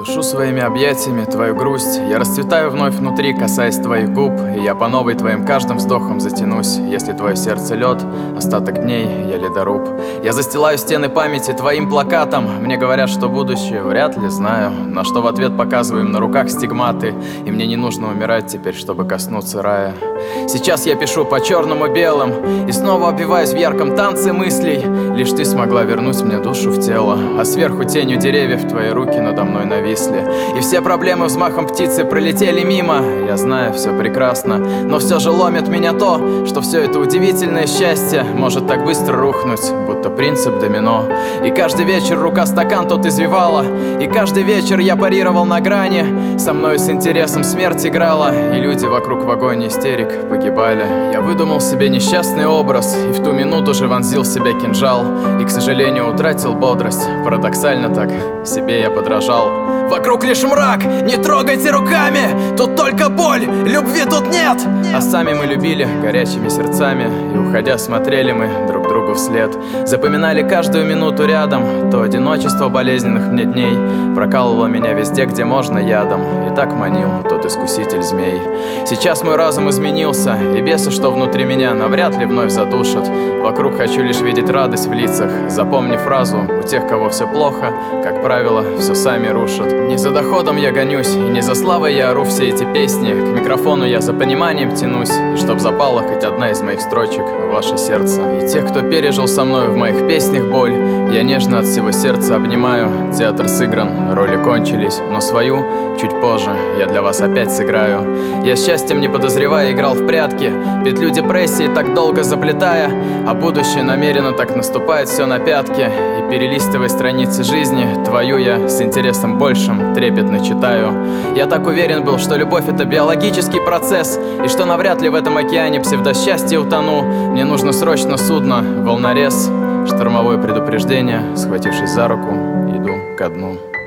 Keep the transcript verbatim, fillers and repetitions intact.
Душу своими объятиями твою грусть. Я расцветаю вновь внутри, касаясь твоих губ. И я по новой твоим каждым вздохом затянусь. Если твое сердце лед, остаток дней я ледоруб. Я застилаю стены памяти твоим плакатом. Мне говорят, что будущее вряд ли знаю, на что в ответ показываем на руках стигматы. И мне не нужно умирать теперь, чтобы коснуться рая. Сейчас я пишу по черному белым и снова обвиваюсь в ярком танце мыслей. Лишь ты смогла вернуть мне душу в тело, а сверху тенью деревьев твои руки надо мной нависли. И все проблемы взмахом птицы пролетели мимо. Я знаю, все прекрасно, но все же ломит меня то, что все это удивительное счастье может так быстро рухнуть, будто принцип домино. И каждый вечер рука стакан тот извивала, и каждый вечер я парировал на грани. Со мной с интересом смерть играла, и люди вокруг в агонии истерик погибали. Я выдумал себе несчастный образ, и в ту минуту же вонзил в себя кинжал. И, к сожалению, утратил бодрость. Парадоксально так, себе я подражал. Вокруг лишь мрак, не трогайте руками. Тут только боль, любви тут нет. А сами мы любили горячими сердцами, и, уходя, смотрели мы друг другу вслед. Запоминали каждую минуту рядом. То одиночество болезненных мне дней прокалывало меня везде, где можно, ядом. И так манил тот искуситель змей. Сейчас мой разум изменился, и бесы, что внутри меня, навряд ли вновь задушат. Вокруг хочу лишь видеть радость в лицах. Запомни фразу: у тех, кого все плохо, как правило, все сами рушат. Не за доходом я гонюсь, и не за славой я ору все эти песни. К микрофону я за пониманием тянусь, и чтоб запала хоть одна из моих строчек в ваше сердце. И тех, кто пережил со мной в моих песнях боль, я нежно от всего сердца обнимаю. Театр сыгран, роли кончились, но свою чуть позже я для вас опять сыграю. Я счастьем не подозревая играл в прятки, петлю депрессии так долго заплетая, а будущее намеренно так наступает все на пятки. И перелистывая страницы жизни твою, я с интересом большим трепетно читаю. Я так уверен был, что любовь — это биологический процесс, и что навряд ли в этом океане псевдосчастья утону. Мне нужно срочно судно, волнорез, штормовое предупреждение. Схватившись за руку, иду ко дну.